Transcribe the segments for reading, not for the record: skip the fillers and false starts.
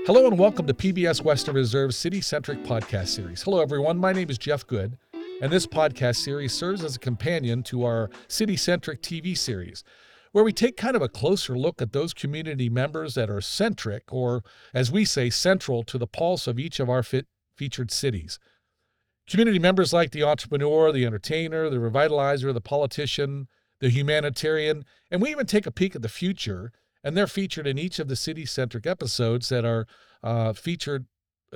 Hello and welcome to PBS Western Reserve's City-Centric podcast series. Hello everyone, my name is Jeff Good, and this podcast series serves as a companion to our City-Centric TV series, where we take kind of a closer look at those community members that are centric, or as we say, central to the pulse of each of our featured cities. Community members like the entrepreneur, the entertainer, the revitalizer, the politician, the humanitarian, and we even take a peek at the future, and they're featured in each of the city-centric episodes that are featured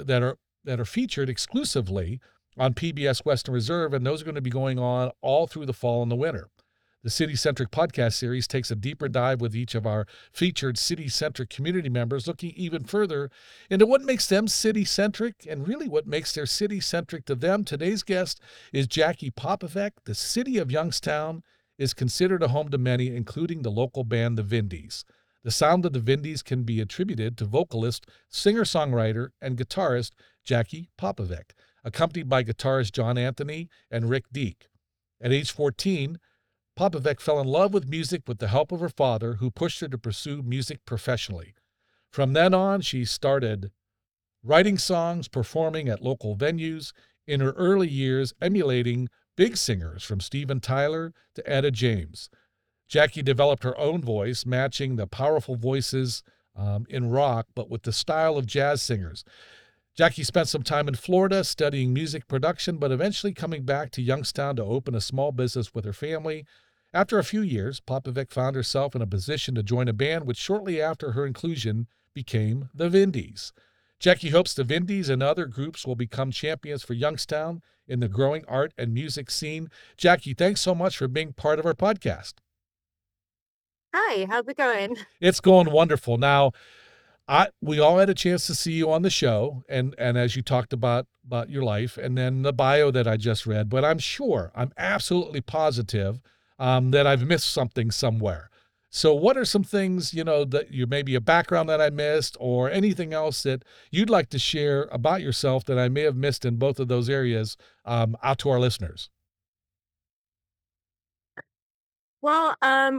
exclusively on PBS Western Reserve, and those are going to be going on all through the fall and the winter. The City-Centric podcast series takes a deeper dive with each of our featured city-centric community members, looking even further into what makes them city-centric and really what makes their city centric to them. Today's guest is Jackie Popovic. The city of Youngstown is considered a home to many, including the local band, the Vindies. The sound of the Vindies can be attributed to vocalist, singer-songwriter, and guitarist Jackie Popovic, accompanied by guitarist John Anthony and Rick Deek. At age 14, Popovic fell in love with music with the help of her father, who pushed her to pursue music professionally. From then on, she started writing songs, performing at local venues, in her early years emulating big singers from Steven Tyler to Etta James. Jackie developed her own voice, matching the powerful voices in rock, but with the style of jazz singers. Jackie spent some time in Florida studying music production, but eventually coming back to Youngstown to open a small business with her family. After a few years, Popovic found herself in a position to join a band, which shortly after her inclusion became the Vindies. Jackie hopes the Vindies and other groups will become champions for Youngstown in the growing art and music scene. Jackie, thanks so much for being part of our podcast. Hi, how's it going? It's going wonderful. Now, we all had a chance to see you on the show, and as you talked about your life, and then the bio that I just read. But I'm absolutely positive that I've missed something somewhere. So, what are some things that you maybe a background that I missed, or anything else that you'd like to share about yourself that I may have missed in both of those areas out to our listeners? Well,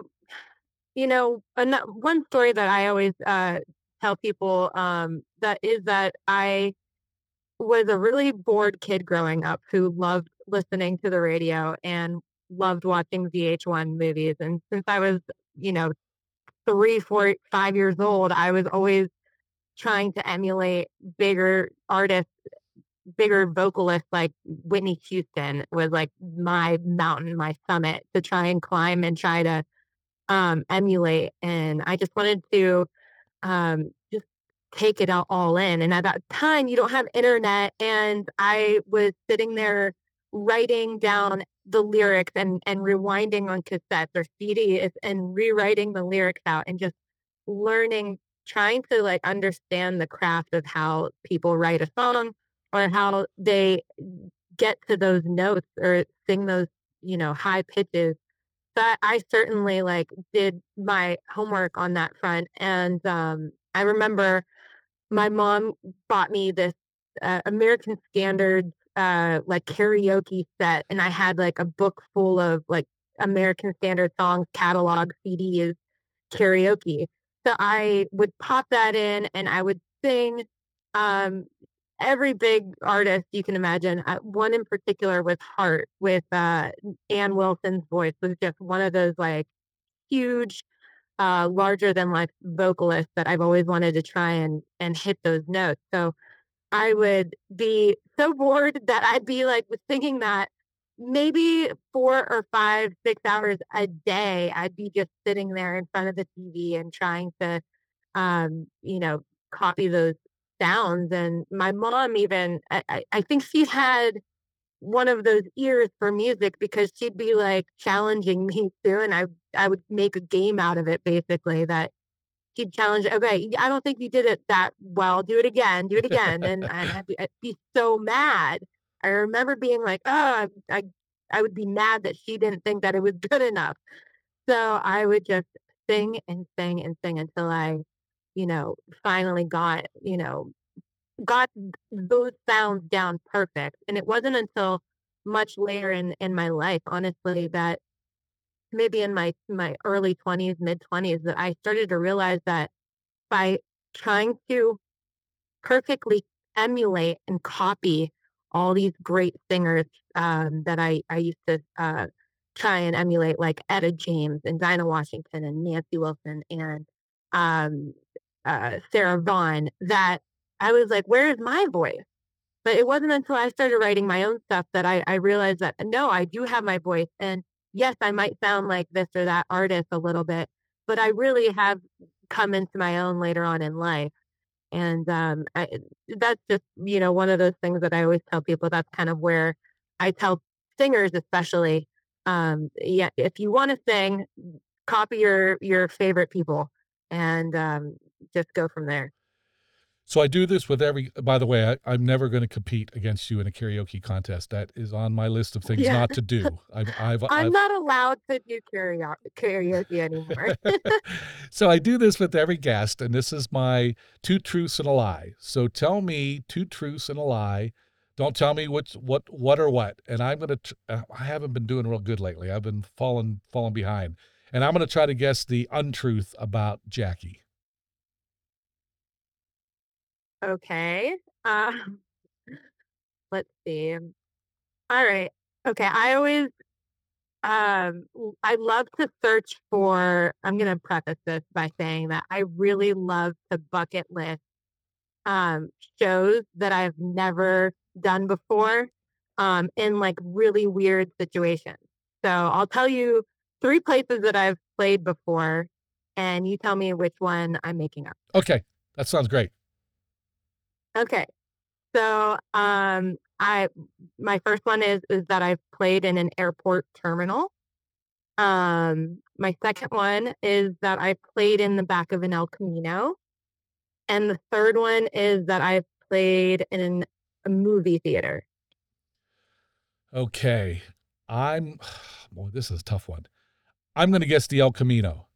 one story that I always tell people that is that I was a really bored kid growing up who loved listening to the radio and loved watching VH1 movies. And since I was, you know, 3, 4, 5 years old, I was always trying to emulate bigger artists, bigger vocalists like Whitney Houston was like my mountain, my summit to try and climb and try to emulate. And I just wanted to just take it all in. And at that time, you don't have internet, and I was sitting there writing down the lyrics and rewinding on cassettes or CDs and rewriting the lyrics out and just learning, trying to like understand the craft of how people write a song or how they get to those notes or sing those, high pitches. But I certainly like did my homework on that front. And I remember my mom bought me this American Standard like karaoke set, and I had like a book full of like American Standard songs, catalog CDs, karaoke. So I would pop that in and I would sing um, every big artist you can imagine. One in particular was Heart with Ann Wilson's voice was just one of those like huge, larger than life vocalists that I've always wanted to try and hit those notes. So I would be so bored that I'd be like thinking that maybe 4 or 5, 6 hours a day, I'd be just sitting there in front of the TV and trying to, you know, copy those sounds. And my mom even, I think she had one of those ears for music because she'd be like challenging me too. And I would make a game out of it basically that he'd challenge, "Okay, I don't think you did it that well. Do it again." And I'd be so mad. I remember being like, "Oh," I would be mad that she didn't think that it was good enough. So I would just sing and sing and sing until I, finally got those sounds down perfect. And it wasn't until much later in my life, honestly, that maybe in my early 20s, mid 20s, that I started to realize that by trying to perfectly emulate and copy all these great singers that I used to try and emulate, like Etta James and Dinah Washington and Nancy Wilson and um, Sarah Vaughan, that I was like, where is my voice? But it wasn't until I started writing my own stuff that I realized that no, I do have my voice. And yes, I might sound like this or that artist a little bit, but I really have come into my own later on in life. And that's just, one of those things that I always tell people. That's kind of where I tell singers, especially, yeah, if you want to sing, copy your favorite people and just go from there. So I do this with every. By the way, I'm never going to compete against you in a karaoke contest. That is on my list of things Yeah. not to do. I'm I've not allowed to do karaoke anymore. So I do this with every guest, and this is my two truths and a lie. So tell me two truths and a lie. Don't tell me what or what. And I'm gonna. I haven't been doing real good lately. I've been falling behind, and I'm gonna try to guess the untruth about Jackie. Okay. Um, let's see. All right. Okay. I love to search for, I'm going to preface this by saying that I really love to bucket list um, shows that I've never done before in like really weird situations. So I'll tell you three places that I've played before, and you tell me which one I'm making up. Okay, that sounds great. Okay. So I my first one is that I've played in an airport terminal. My second one is that I played in the back of an El Camino. And the third one is that I've played in a movie theater. Okay, I'm. Boy, this is a tough one. I'm gonna guess the El Camino.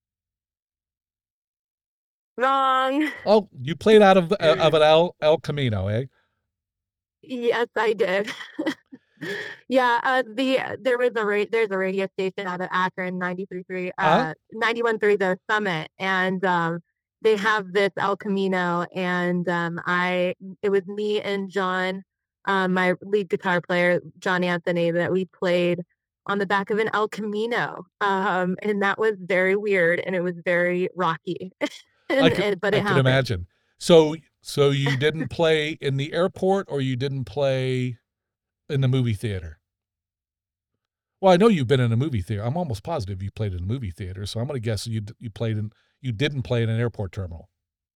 Wrong. Oh, you played out of an El Camino, eh? Yes, I did. Yeah, there's a radio station out of Akron, 93.3, Huh? 91.3 The Summit, and they have this El Camino, and it was me and John, my lead guitar player, John Anthony, that we played on the back of an El Camino, and that was very weird, and it was very rocky, but I it could happened. imagine. So you didn't play in the airport, or you didn't play in the movie theater? Well, I know you've been in a movie theater. I'm almost positive you played in a movie theater, so I'm gonna guess you didn't play in an airport terminal.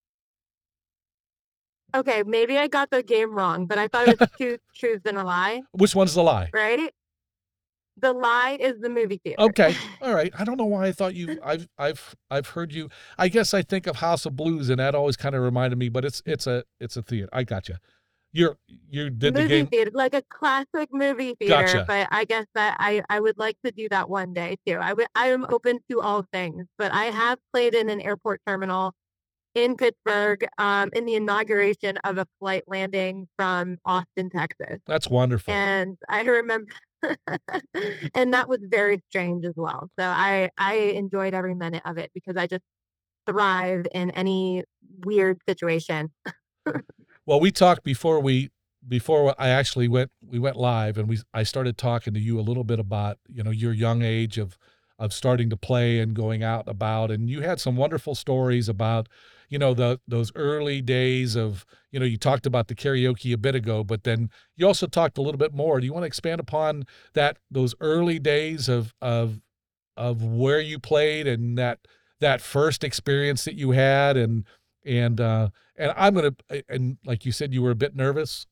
Okay, maybe I got the game wrong, but I thought it was two truths and a lie, Which one's the lie? right? The lie is the movie theater. Okay. All right. I don't know why I thought you I've heard you. I guess I think of House of Blues, and that always kind of reminded me, but it's a theater. I gotcha. You did the Movie game. theater, like a classic movie theater, Gotcha. but I guess that I would like to do that one day too. I am open to all things, but I have played in an airport terminal in Pittsburgh, in the inauguration of a flight landing from Austin, Texas. That's wonderful. And I remember and that was very strange as well. So I enjoyed every minute of it because I just thrive in any weird situation. Well, we talked before I actually we went live, and I started talking to you a little bit about, your young age of starting to play and going out about, and you had some wonderful stories about, those early days of, you talked about the karaoke a bit ago, but then you also talked a little bit more. Do you want to expand upon those early days of where you played, and that first experience that you had, and I'm gonna and like you said, you were a bit nervous?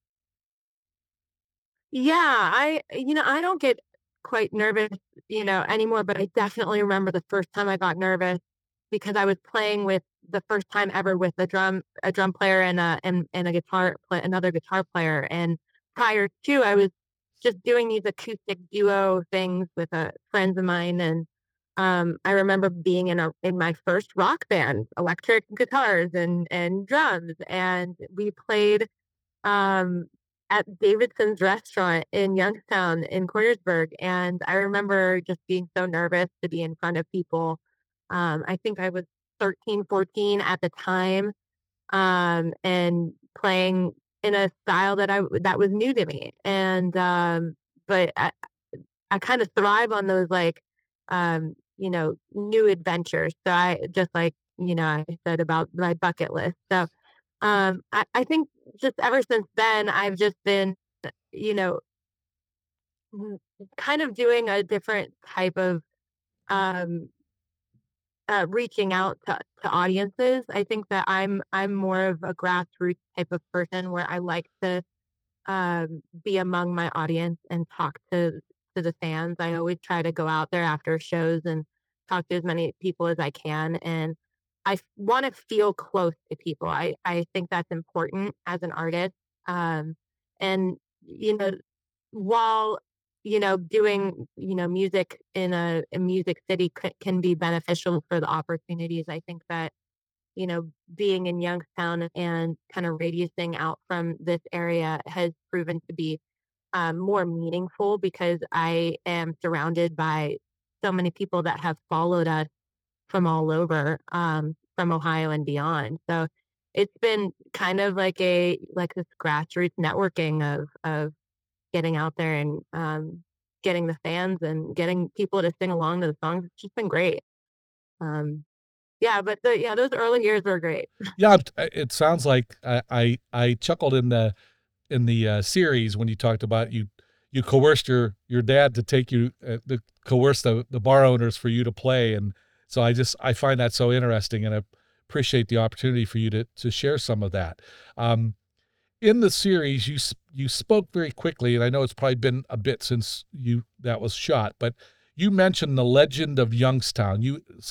Yeah, I don't get quite nervous, anymore, but I definitely remember the first time I got nervous because I was playing with the first time ever with a drum player and another guitar player. And prior to, I was just doing these acoustic duo things with friends of mine. And I remember being in my first rock band, electric guitars and drums, and we played um, at Davidson's restaurant in Youngstown in Cornersburg, and I remember just being so nervous to be in front of people. I think I was 13, 14 at the time, and playing in a style that was new to me. And but I kind of thrive on those like new adventures. So I just like I said about my bucket list. So I think just ever since then I've just been you know mm, kind of doing a different type of um reaching out to audiences. I think that I'm more of a grassroots type of person where I like to be among my audience and talk to the fans. I always try to go out there after shows and talk to as many people as I can, and I want to feel close to people. I think that's important as an artist. Um, and you know, while doing music in a music city can be beneficial for the opportunities, I think that being in Youngstown and kind of radiusing out from this area has proven to be more meaningful because I am surrounded by so many people that have followed us from all over, from Ohio and beyond. So it's been kind of like this grassroots networking of getting out there and getting the fans and getting people to sing along to the songs. It's just been great. Um, yeah, but those early years were great. Yeah, it sounds like I chuckled in the series when you talked about you coerced your dad to take you to coerce the bar owners for you to play, and so I find that so interesting, and I appreciate the opportunity for you to share some of that. Um, in the series, you spoke very quickly, and I know it's probably been a bit since you that was shot, but you mentioned the legend of Youngstown.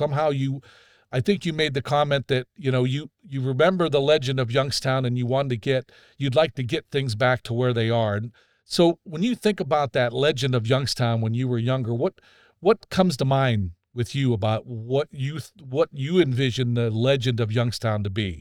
I think you made the comment that you remember the legend of Youngstown, and you'd like to get things back to where they are. And so, when you think about that legend of Youngstown when you were younger, what comes to mind with you about what you envision the legend of Youngstown to be?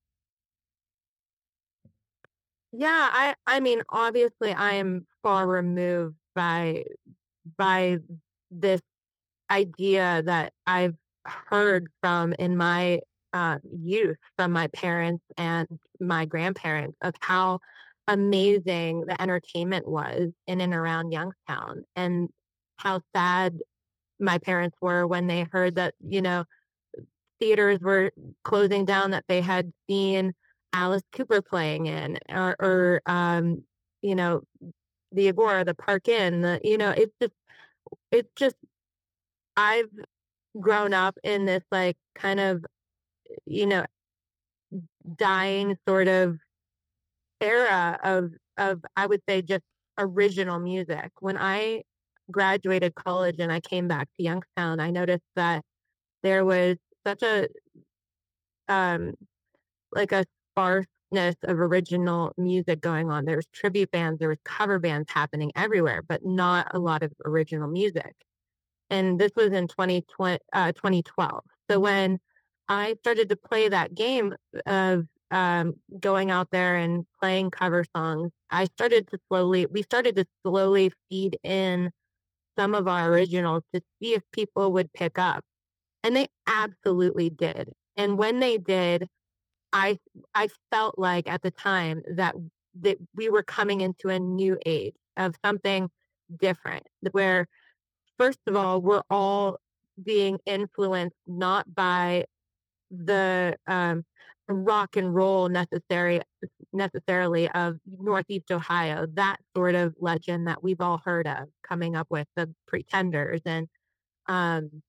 Yeah, I mean, obviously, I am far removed by this idea that I've heard from in my youth from my parents and my grandparents of how amazing the entertainment was in and around Youngstown, and how sad my parents were when they heard that theaters were closing down that they had seen Alice Cooper playing in, or you know, the Agora, the Park Inn, it's just I've grown up in this, like, kind of, you know, dying sort of era of, I would say, just original music. When I graduated college and I came back to Youngstown, I noticed that there was such um a sparseness of original music going on. There was tribute bands, there was cover bands happening everywhere, but not a lot of original music. And this was in 2012. So when I started to play that game of going out there and playing cover songs, we started to slowly feed in some of our originals to see if people would pick up. And they absolutely did. And when they did, I I felt like at the time that we were coming into a new age of something different, where first of all, we're all being influenced not by the rock and roll necessarily of Northeast Ohio, that sort of legend that we've all heard of, coming up with the Pretenders and um,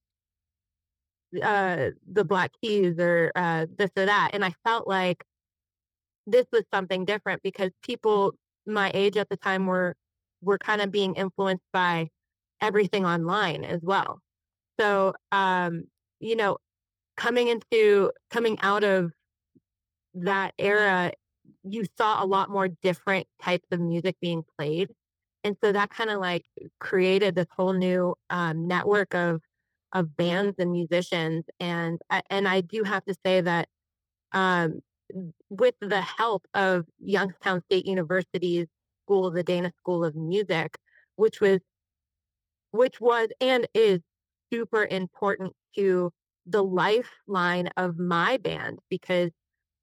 the Black Keys, or this or that. And I felt like this was something different because people my age at the time were kind of being influenced by everything online as well. So, you know, coming out of that era, you saw a lot more different types of music being played. And so that kind of like created this whole new network of bands and musicians. And I do have to say that um, with the help of Youngstown State University's school, the Dana School of Music, which was and is super important to the lifeline of my band, because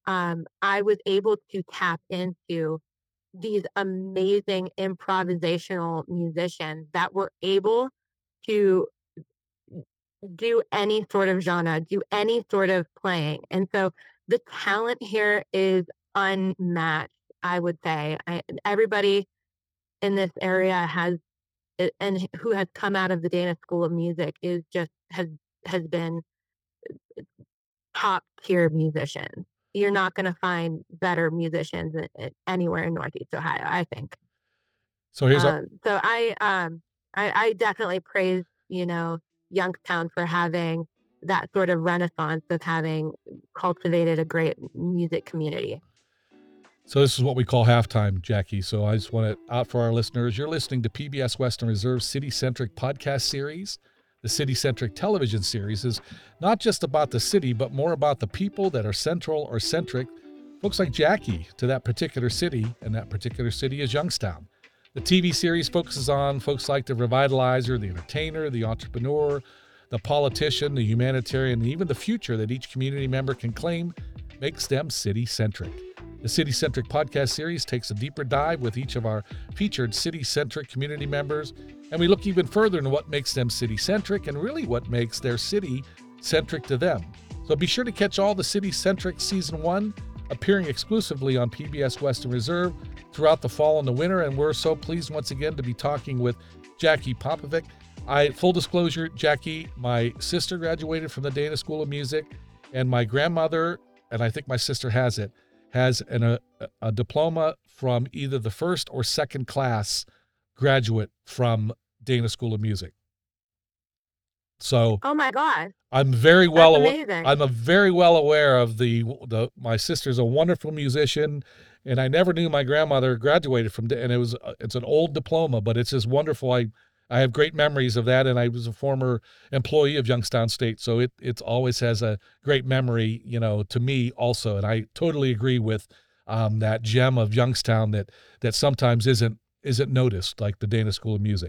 I was able to tap into these amazing improvisational musicians that were able to do any sort of genre, do any sort of playing. And so the talent here is unmatched, I would say. Everybody in this area and who has come out of the Dana School of Music is just has been top tier musicians. You're not going to find better musicians anywhere in Northeast Ohio, I think. So here's our So I definitely praise, Youngstown for having that sort of renaissance of having cultivated a great music community. So this is what we call halftime, Jackie. So I just want it out for our listeners. You're listening to PBS Western Reserve City Centric podcast series. The City Centric television series is not just about the city, but more about the people that are central or centric, folks like Jackie, to that particular city, and that particular city is Youngstown. The TV series focuses on folks like the revitalizer, the entertainer, the entrepreneur, the politician, the humanitarian, and even the future that each community member can claim makes them city-centric. The City-Centric podcast series takes a deeper dive with each of our featured city-centric community members, and we look even further into what makes them city-centric and really what makes their city centric to them. So be sure to catch all the City-Centric Season 1 appearing exclusively on PBS Western Reserve throughout the fall and the winter, and we're so pleased once again to be talking with Jackie Popovic. Full disclosure, Jackie, my sister graduated from the Dana School of Music, and my grandmother, and I think my sister has a diploma from either the first or second class graduate from Dana School of Music. So Oh my God. I'm very That's well amazing. I'm very well aware of my sister's a wonderful musician, and I never knew my grandmother graduated from and it's an old diploma, but it's just wonderful. I have great memories of that, and I was a former employee of Youngstown State, so it always has a great memory, to me also. And I totally agree with that gem of Youngstown that sometimes isn't noticed, like the Dana School of Music.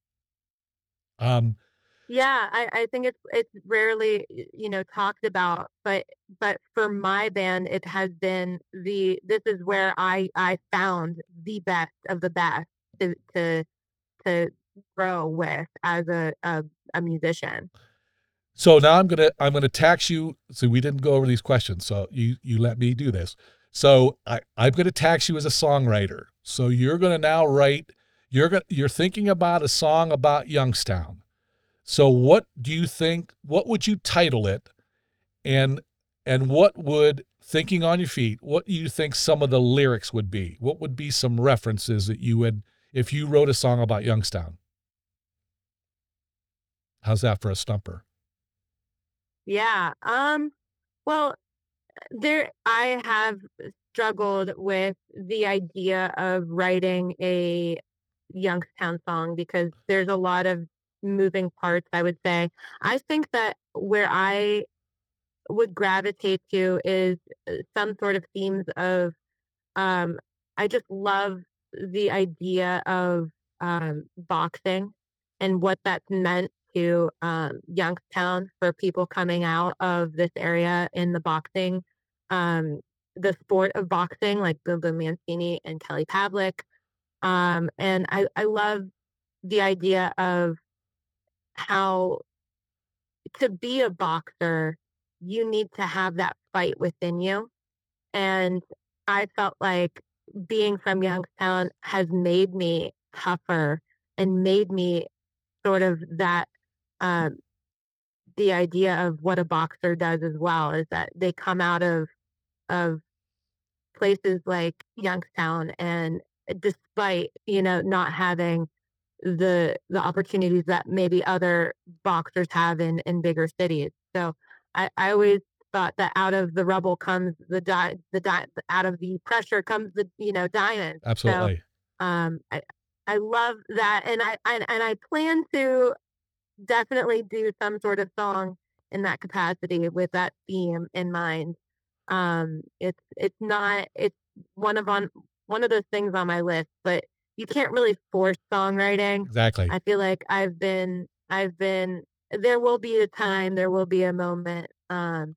Yeah, I think it's rarely, talked about, but for my band, it has been this is where I found the best of the best to grow with as a musician. So now I'm gonna tax you. So we didn't go over these questions, so you let me do this. So I'm gonna tax you as a songwriter. So you're gonna now write. You're thinking about a song about Youngstown. So what do you think? What would you title it? And what would, thinking on your feet, what do you think some of the lyrics would be? What would be some references that you would, if you wrote a song about Youngstown? How's that for a stumper? Yeah. Well, I have struggled with the idea of writing a Youngstown song because there's a lot of moving parts, I would say. I think that where I would gravitate to is some sort of themes of um I just love the idea of boxing and what that's meant to Youngstown for people coming out of this area in um the sport of boxing, like Bilbo Mancini and Kelly Pavlik. And I love the idea of how to be a boxer, you need to have that fight within you. And I felt like being from Youngstown has made me tougher and made me sort of that, um, the idea of what a boxer does as well is that they come out of places like Youngstown and despite, not having the opportunities that maybe other boxers have in bigger cities. So I always thought that out of the rubble comes out of the pressure comes the diamond. So Absolutely. I love that, and I plan to definitely do some sort of song in that capacity with that theme in mind. It's not it's one of those things on my list, but you can't really force songwriting. Exactly. I feel like I've been there will be a time, there will be a moment,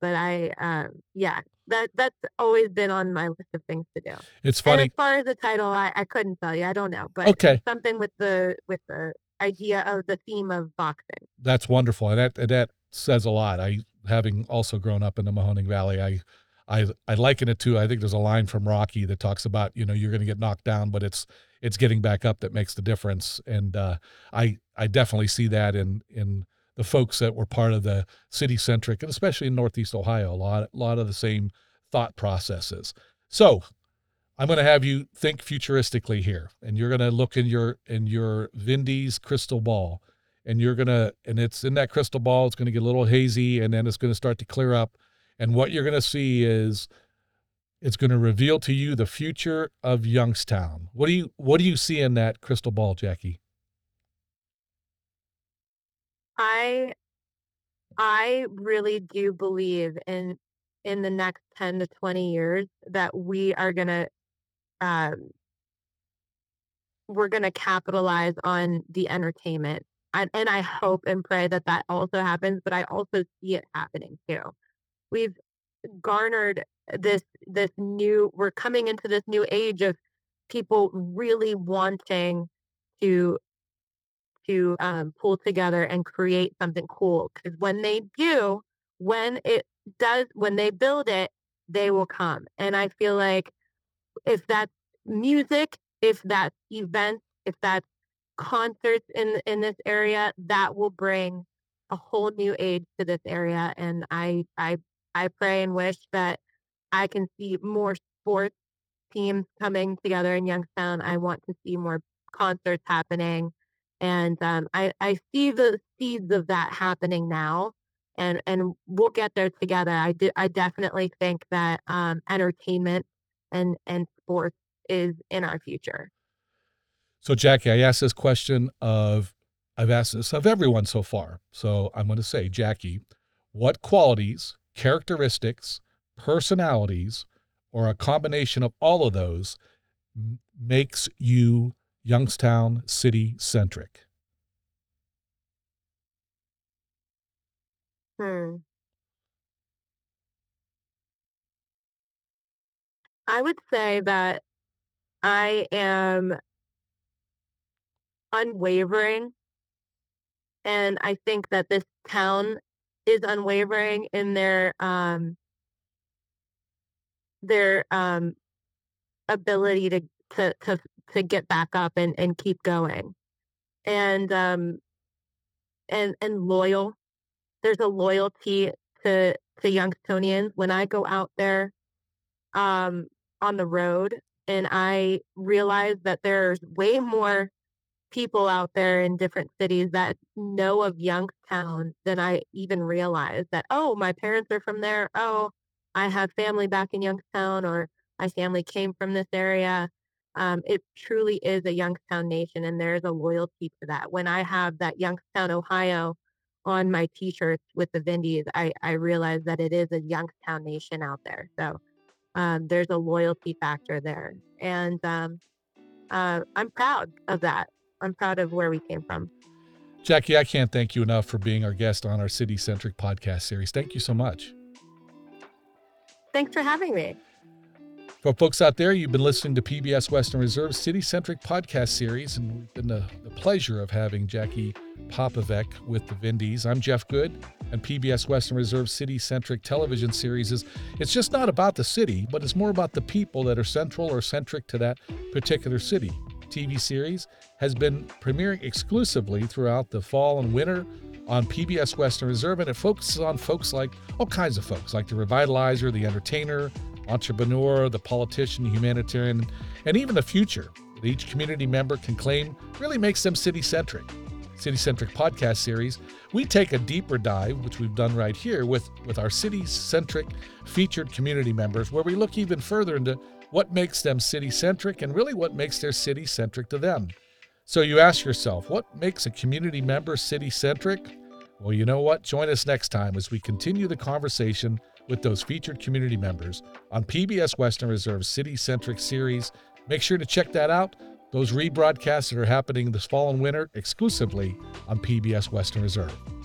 But that's always been on my list of things to do. It's And as funny. far as the title, I couldn't tell you. I don't know, but Okay, something with the idea of the theme of boxing. that's wonderful, and that says a lot. Having also grown up in the Mahoning Valley, I liken it to, I think there's a line from Rocky that talks about, you're gonna get knocked down, but it's getting back up that makes the difference, and, I definitely see that in the folks that were part of the city-centric, and especially in Northeast Ohio, a lot of the same thought processes. So, I'm gonna have you think futuristically here, and you're gonna look in your Vindy's crystal ball, and it's in that crystal ball, it's gonna get a little hazy, and then it's gonna start to clear up, and what you're gonna see is it's gonna reveal to you the future of Youngstown. What do you see in that crystal ball, Jackie? I I really do believe in the next 10 to 20 years that um we're gonna capitalize on the entertainment. And I hope and pray that that also happens, but I also see it happening too. We've garnered this new we're coming into this new age of people really wanting to pull together and create something cool. Because when they do, when they build it, they will come. And I feel like if that's music, if that's events, if that's concerts in this area, that will bring a whole new age to this area. And I pray and wish that I can see more sports teams coming together in Youngstown. I want to see more concerts happening, and I see the seeds of that happening now, and we'll get there together. I definitely think that entertainment and sports is in our future. So, Jackie, I've asked this of everyone so far. So I'm gonna say, Jackie, what qualities, characteristics, personalities, or a combination of all of those makes you Youngstown city centric? Hmm. I would say that I am unwavering, and I think that this town is unwavering in their ability to to to get back up and keep going. And and loyal. There's a loyalty to Youngstonians. When I go out there um on the road and I realize that there's way more people out there in different cities that know of Youngstown than I even realized that, oh, my parents are from there. Oh, I have family back in Youngstown, or my family came from this area. It truly is a Youngstown nation, and there's a loyalty to that. When I have that Youngstown, Ohio on my t shirts with the Vindies, I realize that it is a Youngstown nation out there. So there's a loyalty factor there. And I'm proud of that. I'm proud of where we came from. Jackie, I can't thank you enough for being our guest on our city centric podcast series. Thank you so much. Thanks for having me. For folks out there, you've been listening to PBS Western Reserve City-Centric Podcast Series, and we've been the pleasure of having Jackie Popovec with the Vindies. I'm Jeff Good, and PBS Western Reserve City-Centric Television Series it's just not about the city, but it's more about the people that are central or centric to that particular city. TV series has been premiering exclusively throughout the fall and winter on PBS Western Reserve, and it focuses on folks like all kinds of folks, like the revitalizer, the entertainer, entrepreneur, the politician, the humanitarian, and even the future that each community member can claim really makes them city-centric. City-centric podcast series, we take a deeper dive, which we've done right here with our city-centric featured community members, where we look even further into what makes them city-centric and really what makes their city centric to them. So you ask yourself, what makes a community member city-centric? Well, you know what? Join us next time as we continue the conversation with those featured community members on PBS Western Reserve City-Centric Series. Make sure to check that out. Those rebroadcasts that are happening this fall and winter exclusively on PBS Western Reserve.